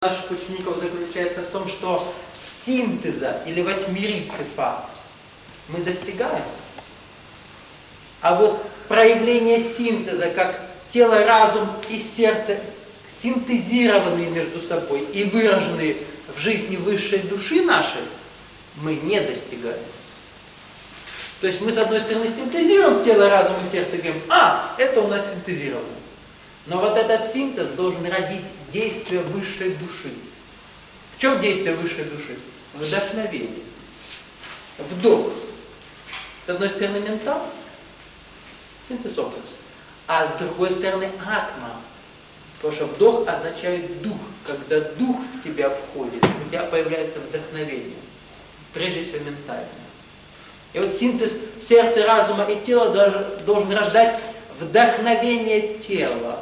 наших учеников заключается в том, что синтеза или восьмерицифа мы достигаем, а вот проявление синтеза, как тело, разум и сердце синтезированные между собой и выраженные в жизни высшей души нашей, мы не достигаем. То есть мы, с одной стороны, синтезируем тело, разум и сердце и говорим, это у нас синтезировано. Но вот этот синтез должен родить действие высшей души. В чем действие высшей души? Вдохновение. Вдох. С одной стороны ментал, синтез образ. А с другой стороны атма. Потому что вдох означает дух. Когда дух в тебя входит, у тебя появляется вдохновение. Прежде всего ментальное. И вот синтез сердца, разума и тела должен рождать вдохновение тела.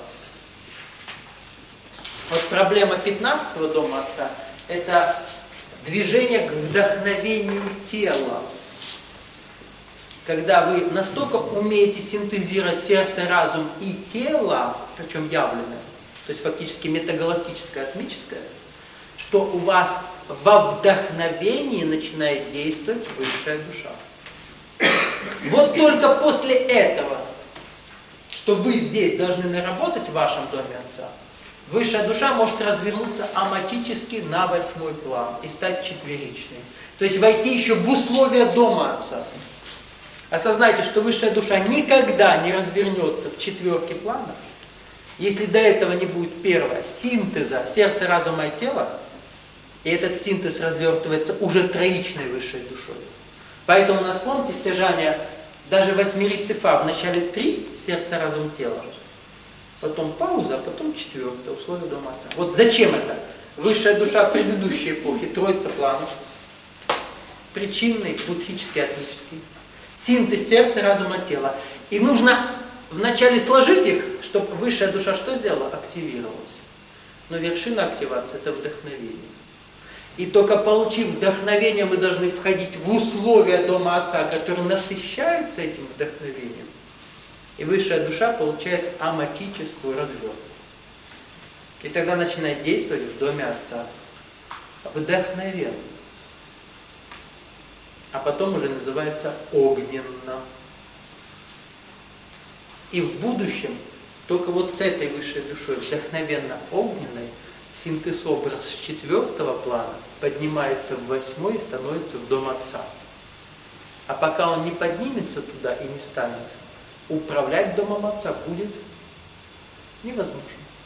Вот проблема 15-го дома Отца – это движение к вдохновению тела. Когда вы настолько умеете синтезировать сердце, разум и тело, причем явленное, то есть фактически метагалактическое, атмическое, что у вас во вдохновении начинает действовать высшая душа. Вот только после этого, что вы здесь должны наработать в вашем доме Отца, высшая душа может развернуться аматически на 8-й план и стать четверичной. То есть войти еще в условия дома Отца. Осознайте, что высшая душа никогда не развернется в 4-й планах, если до этого не будет первое синтеза сердца, разума и тела, и этот синтез развертывается уже троичной высшей душой. Поэтому на фронте стяжания даже восьмерицифа, вначале 3 сердце, разум, тело, потом пауза, а потом 4-е условие дома Отца. Вот зачем это? Высшая душа предыдущей эпохи, троица планов, причинный, будхический, атмический, синтез сердца, разума, тела. И нужно вначале сложить их, чтобы высшая душа что сделала? Активировалась. Но вершина активации – это вдохновение. И только получив вдохновение, мы должны входить в условия дома Отца, которые насыщаются этим вдохновением. И высшая душа получает аматическую развертку. И тогда начинает действовать в доме Отца. Вдохновенно. А потом уже называется огненно. И в будущем только вот с этой высшей душой, вдохновенно-огненной, синтез-образ с 4-го плана поднимается в 8-й и становится в дом Отца. А пока он не поднимется туда и не станет, управлять домом Отца будет невозможно.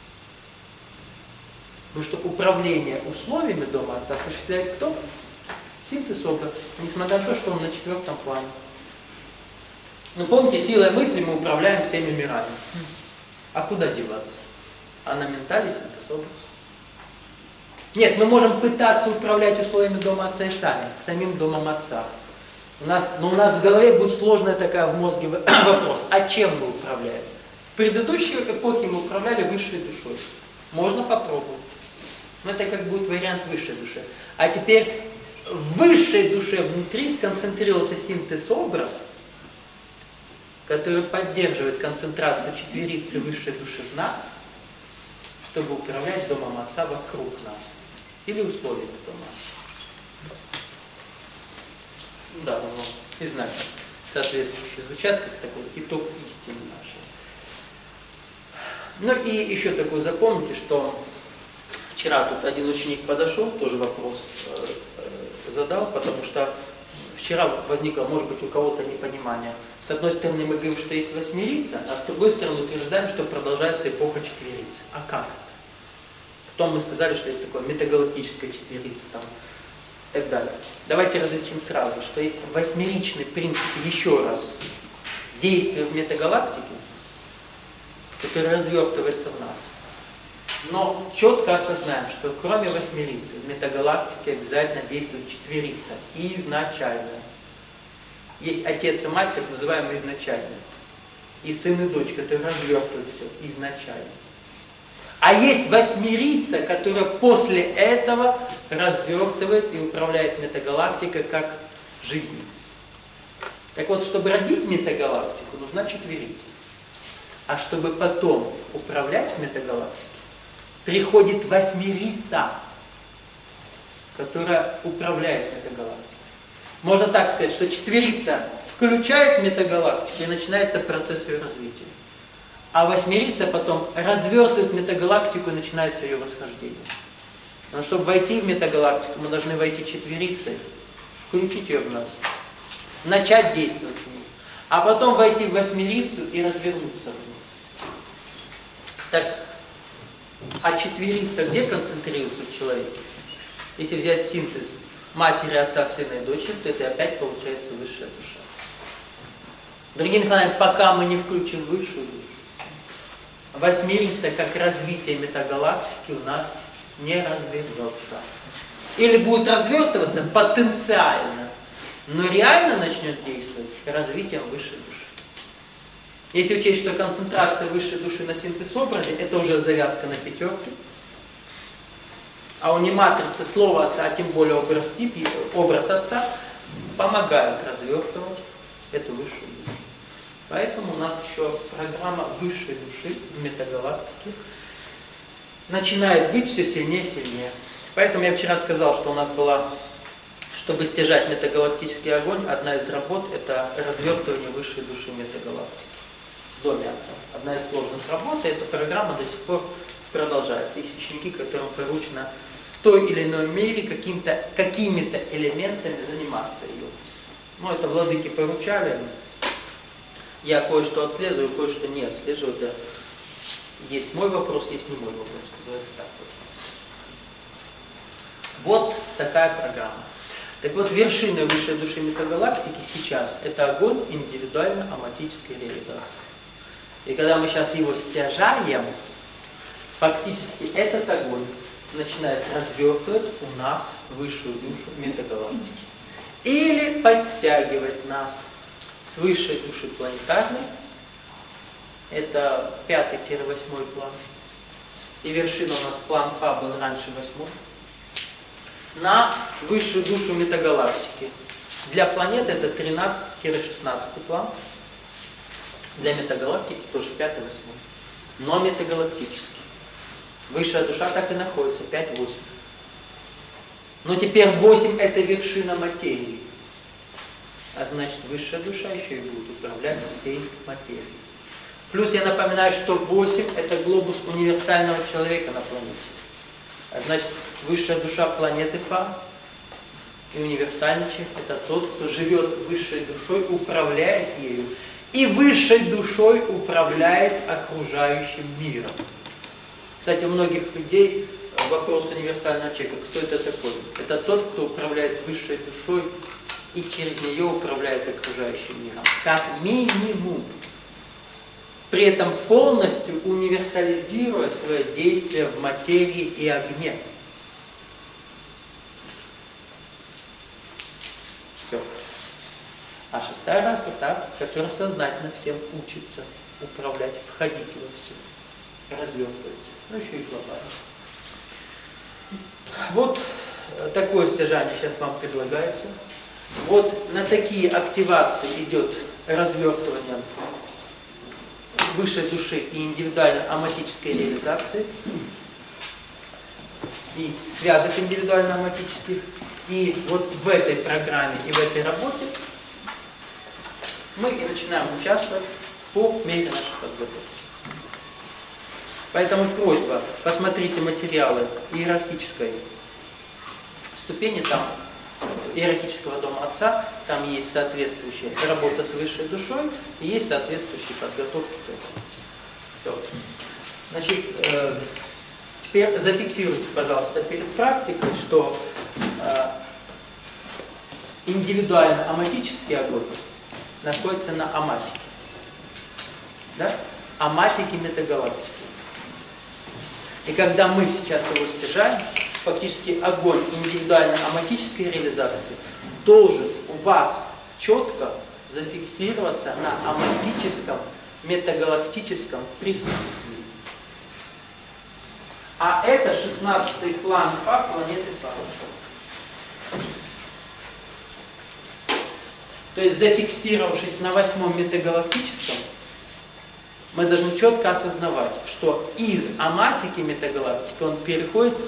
Потому что управление условиями дома Отца осуществляет кто? Синтез-образ, несмотря на то, что он на 4-м плане. Но помните, силой мысли мы управляем всеми мирами. А куда деваться? А на ментале синтез-образ. Нет, мы можем пытаться управлять условиями дома Отца и сами, самим домом Отца. Но у нас в голове будет сложная такая в мозге вопрос, а чем мы управляем? В предыдущей эпохе мы управляли высшей душой. Можно попробовать. Но это как будет вариант высшей души. А теперь в высшей душе внутри сконцентрировался синтез-образ, который поддерживает концентрацию четверицы высшей души в нас, чтобы управлять домом Отца вокруг нас. Или условиями дома. Да, и знаки соответствующие звучат, как такой итог истины нашей. Ну и еще такое запомните, что вчера тут один ученик подошел, тоже вопрос задал, потому что вчера возникло, может быть, у кого-то непонимание. С одной стороны мы говорим, что есть восьмерица, а с другой стороны утверждаем, что продолжается эпоха четверицы. А как это? Потом мы сказали, что есть такое метагалактическая четверица там, и так далее. Давайте различим сразу, что есть восьмеричный принцип еще раз действия в метагалактике, который развертывается в нас. Но четко осознаем, что кроме восьмерицы в метагалактике обязательно действует четверица изначально. Есть отец и мать, так называемые изначальные, и сын и дочь, которые развертывают все изначально. А есть восьмерица, которая после этого развертывает и управляет метагалактикой как жизнью. Так вот, чтобы родить метагалактику, нужна четверица. А чтобы потом управлять метагалактикой, приходит восьмерица, которая управляет метагалактикой. Можно так сказать, что четверица включает метагалактику и начинается процесс ее развития. А восьмерица потом развертывает метагалактику и начинается ее восхождение. Но чтобы войти в метагалактику, мы должны войти четверицей, включить ее в нас, начать действовать в ней, а потом войти в восьмерицу и развернуться в ней. Так, а четверица где концентрируется в человеке? Если взять синтез матери, отца, сына и дочери, то это опять получается высшая душа. Другими словами, пока мы не включим высшую душу, восьмерица как развитие метагалактики у нас не развернется. Или будет развертываться потенциально, но реально начнет действовать развитием высшей души. Если учесть, что концентрация высшей души на синтез образе, это уже завязка на пятерке. А у нематрицы слова отца, а тем более образ отца, помогает развертывать эту высшую душу. Поэтому у нас еще программа высшей души в метагалактике начинает быть все сильнее и сильнее. Поэтому я вчера сказал, что у нас была, чтобы стяжать метагалактический огонь, одна из работ – это развертывание высшей души метагалактики в доме отца. Одна из сложных работ, и эта программа до сих пор продолжается. Есть ученики, которым поручено в той или иной мере какими-то элементами заниматься ее. Ну, это владыки поручали. Я кое-что отслеживаю, кое-что не отслеживаю. Это есть мой вопрос, есть не мой вопрос. Называется так вот. Вот такая программа. Так вот, вершина высшей души метагалактики сейчас – это огонь индивидуально-аматической реализации. И когда мы сейчас его стяжаем, фактически этот огонь начинает развертывать у нас высшую душу метагалактики. Или подтягивать нас с высшей души планетарной, это 5-8 план, и вершина у нас план Фа был раньше 8, на высшую душу метагалактики. Для планеты это 13-16 план, для метагалактики тоже 5-8, но метагалактический. Высшая душа так и находится, 5-8. Но теперь 8 это вершина материи. А значит, высшая душа еще и будет управлять всей материей. Плюс я напоминаю, что 8 это глобус универсального человека на планете. А значит, высшая душа планеты Фа и универсальный человек это тот, кто живет высшей душой, управляет ею. И высшей душой управляет окружающим миром. Кстати, у многих людей вопрос универсального человека. Кто это такой? Это тот, кто управляет высшей душой и через нее управляет окружающим миром. Как минимум. При этом полностью универсализируя свое действие в материи и огне. Все. А шестая раса та, которая сознательно всем учится управлять, входить во все, развертывать. Ну еще и глобально. Вот такое стяжание сейчас вам предлагается. Вот на такие активации идет развертывание высшей души и индивидуально-аматической реализации, и связок индивидуально-аматических. И вот в этой программе и в этой работе мы и начинаем участвовать по мере нашей подготовки. Поэтому просьба, посмотрите материалы иерархической ступени, там иерархического дома отца, там есть соответствующая работа с высшей душой и есть соответствующие подготовки к этому. Все. Значит, теперь зафиксируйте, пожалуйста, перед практикой, что индивидуально-аматический огонь находится на аматике. Да? Аматике метагалактики. И когда мы сейчас его стяжаем, фактически огонь индивидуально-аматической реализации должен у вас четко зафиксироваться на аматическом, метагалактическом присутствии. А это 16-й план Фа планеты Фа. То есть зафиксировавшись на 8-м метагалактическом, Мы должны четко осознавать, что из аматики метагалактики он переходит